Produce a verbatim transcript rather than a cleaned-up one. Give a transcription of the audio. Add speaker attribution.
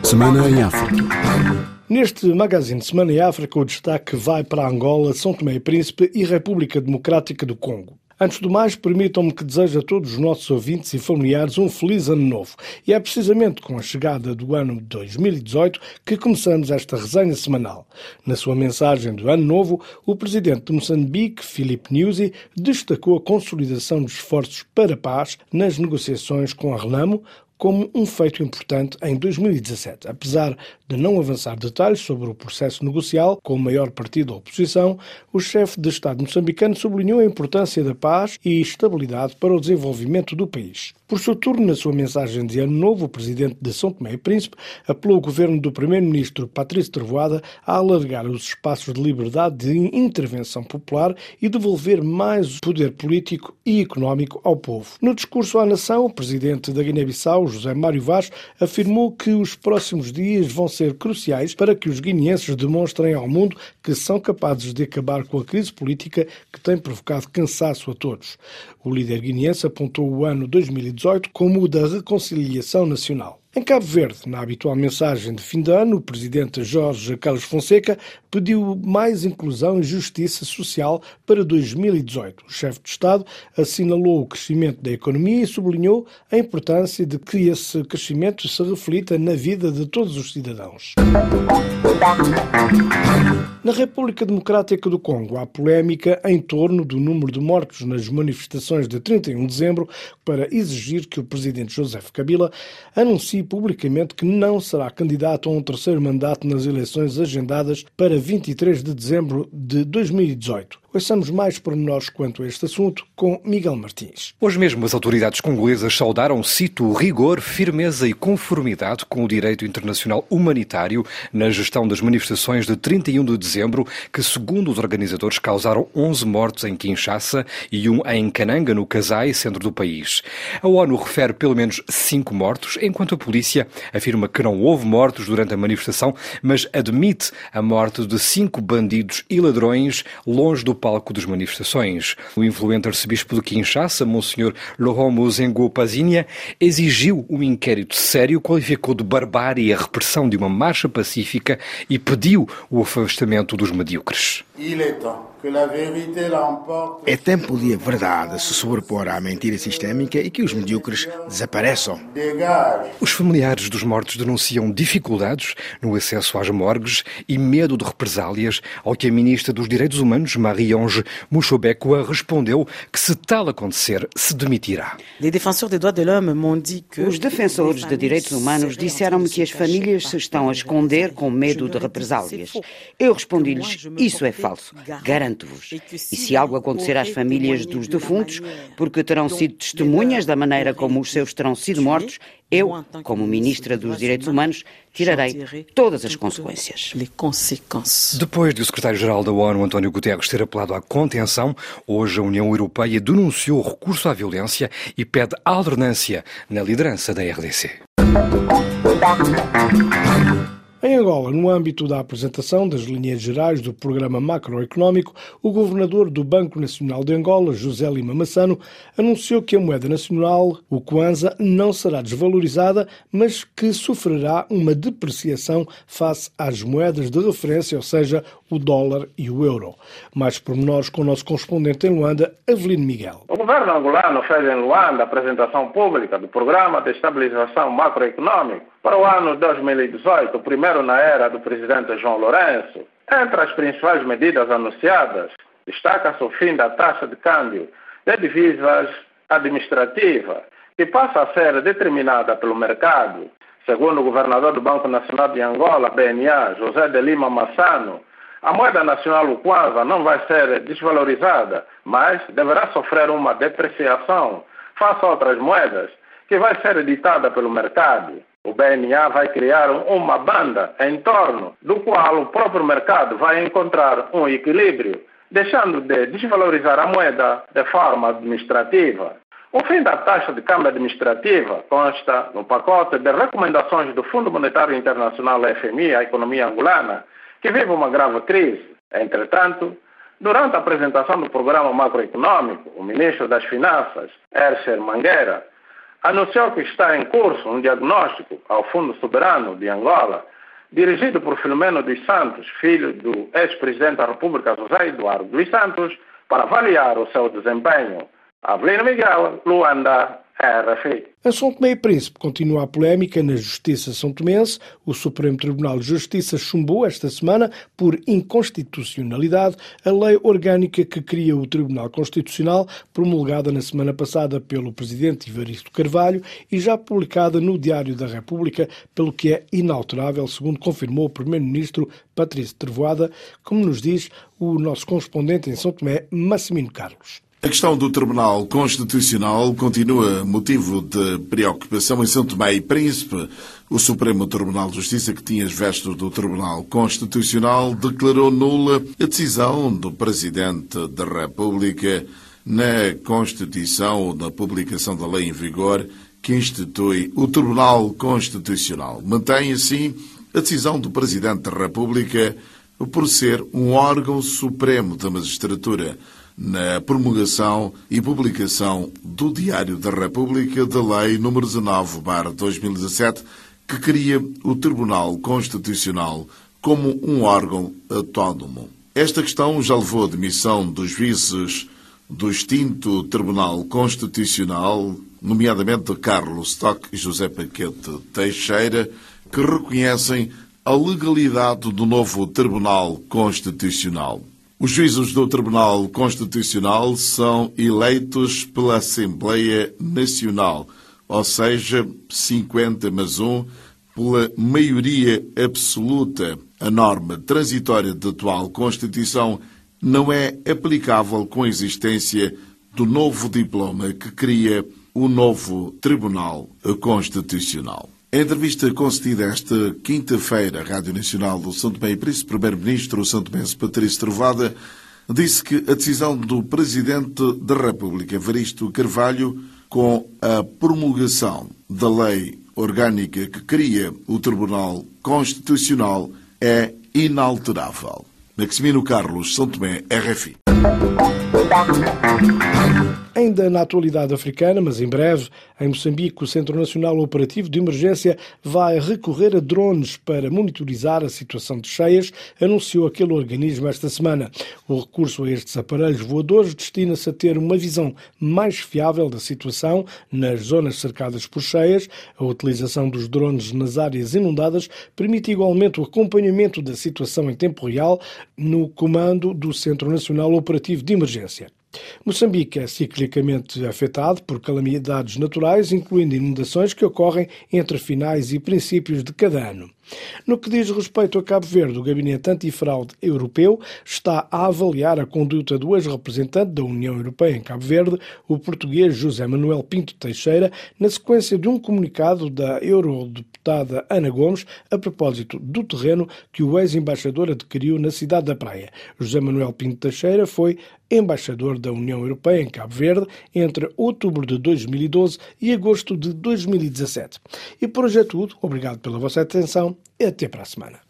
Speaker 1: Semana em África.
Speaker 2: Neste Magazine Semana em África, o destaque vai para Angola, São Tomé e Príncipe e República Democrática do Congo. Antes do mais, permitam-me que deseje a todos os nossos ouvintes e familiares um feliz ano novo. E é precisamente com a chegada do ano de dois mil e dezoito que começamos esta resenha semanal. Na sua mensagem do ano novo, o presidente de Moçambique, Filipe Nyusi, destacou a consolidação dos esforços para a paz nas negociações com a Renamo, como um feito importante em dois mil e dezassete. Apesar de não avançar detalhes sobre o processo negocial com o maior partido da oposição, o chefe de Estado moçambicano sublinhou a importância da paz e estabilidade para o desenvolvimento do país. Por seu turno, na sua mensagem de Ano Novo, o presidente de São Tomé e Príncipe apelou ao governo do primeiro-ministro Patrício Trovoada a alargar os espaços de liberdade de intervenção popular e devolver mais poder político e económico ao povo. No discurso à nação, o presidente da Guiné-Bissau, José Mário Vaz, afirmou que os próximos dias vão ser cruciais para que os guineenses demonstrem ao mundo que são capazes de acabar com a crise política que tem provocado cansaço a todos. O líder guineense apontou o ano dois mil e dezoito como o da reconciliação nacional. Em Cabo Verde, na habitual mensagem de fim de ano, o presidente Jorge Carlos Fonseca pediu mais inclusão e justiça social para dois mil e dezoito. O chefe de Estado assinalou o crescimento da economia e sublinhou a importância de que esse crescimento se reflita na vida de todos os cidadãos. Na República Democrática do Congo, há polémica em torno do número de mortos nas manifestações de trinta e um de dezembro para exigir que o presidente Joseph Kabila anuncie publicamente que não será candidato a um terceiro mandato nas eleições agendadas para vinte e três de dezembro de dois mil e dezoito. Ouçamos mais pormenores quanto a este assunto com Miguel Martins.
Speaker 3: Hoje mesmo as autoridades congolesas saudaram, cito, rigor, firmeza e conformidade com o direito internacional humanitário na gestão das manifestações de trinta e um de dezembro, que, segundo os organizadores, causaram onze mortos em Kinshasa e um em Kananga, no Kasai, centro do país. A ONU refere pelo menos cinco mortos, enquanto a polícia afirma que não houve mortos durante a manifestação, mas admite a morte de cinco bandidos e ladrões longe do palco das manifestações. O influente arcebispo de Kinshasa, Monsenhor Laurent Mozengo Pazinha, exigiu um inquérito sério, qualificou de barbárie a repressão de uma marcha pacífica e pediu o afastamento dos medíocres.
Speaker 4: É tempo de a verdade se sobrepor à mentira sistémica e que os medíocres desapareçam.
Speaker 3: Os familiares dos mortos denunciam dificuldades no acesso às morgues e medo de represálias, ao que a ministra dos Direitos Humanos, Marie-Ange Mushobekwa, respondeu que, se tal acontecer, se demitirá.
Speaker 5: Os defensores de direitos humanos disseram-me que as famílias se estão a esconder com medo de represálias. Eu respondi-lhes, isso é falso. Garanto-vos. E se algo acontecer às famílias dos defuntos, porque terão sido testemunhas da maneira como os seus terão sido mortos, eu, como ministra dos Direitos Humanos, tirarei todas as consequências.
Speaker 3: Depois de o secretário-geral da ONU, António Guterres, ter apelado à contenção, hoje a União Europeia denunciou o recurso à violência e pede alternância na liderança da R D C.
Speaker 2: Em Angola, no âmbito da apresentação das linhas gerais do Programa Macroeconómico, o governador do Banco Nacional de Angola, José Lima Massano, anunciou que a moeda nacional, o Kwanza, não será desvalorizada, mas que sofrerá uma depreciação face às moedas de referência, ou seja, o dólar e o euro. Mais pormenores com o nosso correspondente em Luanda, Avelino Miguel.
Speaker 6: O governo angolano fez em Luanda a apresentação pública do Programa de Estabilização Macroeconómico para o ano dois mil e dezoito, o primeiro na era do presidente João Lourenço. Entre as principais medidas anunciadas, destaca-se o fim da taxa de câmbio de divisas administrativa, que passa a ser determinada pelo mercado. Segundo o governador do Banco Nacional de Angola, B N A, José de Lima Massano, a moeda nacional, o Kwanza, não vai ser desvalorizada, mas deverá sofrer uma depreciação face a outras moedas, que vai ser ditada pelo mercado. O B N A vai criar uma banda em torno do qual o próprio mercado vai encontrar um equilíbrio, deixando de desvalorizar a moeda de forma administrativa. O fim da taxa de câmbio administrativa consta no pacote de recomendações do Fundo Monetário Internacional, F M I, à economia angolana, que vive uma grave crise. Entretanto, durante a apresentação do programa macroeconômico, o ministro das Finanças, Hercher Mangueira, anunciou que está em curso um diagnóstico ao Fundo Soberano de Angola, dirigido por Filomeno dos Santos, filho do ex-presidente da República José Eduardo dos Santos, para avaliar o seu desempenho. Avelino Miguel, Luanda, R F I.
Speaker 2: Em São Tomé e Príncipe continua a polémica na Justiça são-tomense. O Supremo Tribunal de Justiça chumbou esta semana, por inconstitucionalidade, a lei orgânica que cria o Tribunal Constitucional, promulgada na semana passada pelo presidente Evaristo Carvalho e já publicada no Diário da República, pelo que é inalterável, segundo confirmou o primeiro-ministro Patrício Trovoada, como nos diz o nosso correspondente em São Tomé, Massimino Carlos.
Speaker 1: A questão do Tribunal Constitucional continua motivo de preocupação em São Tomé e Príncipe. O Supremo Tribunal de Justiça, que tinha as vestes do Tribunal Constitucional, declarou nula a decisão do Presidente da República na Constituição ou na publicação da lei em vigor que institui o Tribunal Constitucional. Mantém, assim, a decisão do Presidente da República por ser um órgão supremo da magistratura, na promulgação e publicação do Diário da República da Lei número dezanove barra dois mil e dezassete, que cria o Tribunal Constitucional como um órgão autónomo. Esta questão já levou à demissão dos juízes do extinto Tribunal Constitucional, nomeadamente Carlos Stock e José Paquete Teixeira, que reconhecem a legalidade do novo Tribunal Constitucional. Os juízes do Tribunal Constitucional são eleitos pela Assembleia Nacional, ou seja, cinquenta mais um, pela maioria absoluta. A norma transitória da atual Constituição não é aplicável com a existência do novo diploma que cria o novo Tribunal Constitucional. Em entrevista concedida esta quinta-feira à Rádio Nacional do São Tomé e Príncipe, o primeiro-ministro santomense Patrício Trovoada disse que a decisão do Presidente da República, Evaristo Carvalho, com a promulgação da lei orgânica que cria o Tribunal Constitucional, é inalterável. Maximino Carlos, São Tomé, R F I.
Speaker 2: Ainda na atualidade africana, mas em breve, em Moçambique, o Centro Nacional Operativo de Emergência vai recorrer a drones para monitorizar a situação de cheias, anunciou aquele organismo esta semana. O recurso a estes aparelhos voadores destina-se a ter uma visão mais fiável da situação nas zonas cercadas por cheias. A utilização dos drones nas áreas inundadas permite igualmente o acompanhamento da situação em tempo real no comando do Centro Nacional Operativo de Emergência. Moçambique é ciclicamente afetado por calamidades naturais, incluindo inundações que ocorrem entre finais e princípios de cada ano. No que diz respeito a Cabo Verde, o Gabinete Antifraude Europeu está a avaliar a conduta do ex-representante da União Europeia em Cabo Verde, o português José Manuel Pinto Teixeira, na sequência de um comunicado da eurodeputada Ana Gomes a propósito do terreno que o ex-embaixador adquiriu na cidade da Praia. José Manuel Pinto Teixeira foi embaixador da União Europeia em Cabo Verde entre outubro de dois mil e doze e agosto de dois mil e dezassete. E por hoje é tudo. Obrigado pela vossa atenção e até para a semana.